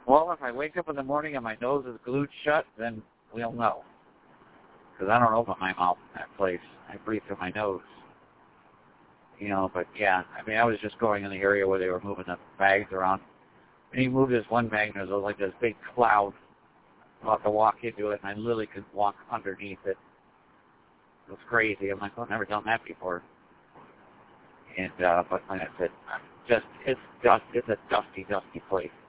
Well, if I wake up in the morning and my nose is glued shut, then we'll know. Because I don't open my mouth in that place. I breathe through my nose. You know, but yeah, I mean, I was just going in the area where they were moving the bags around. And he moved this one bag, and there was like this big cloud. About to walk into it, and I literally could walk underneath it. It was crazy. I'm like, I've never done that before. And but like I said, it's a dusty place.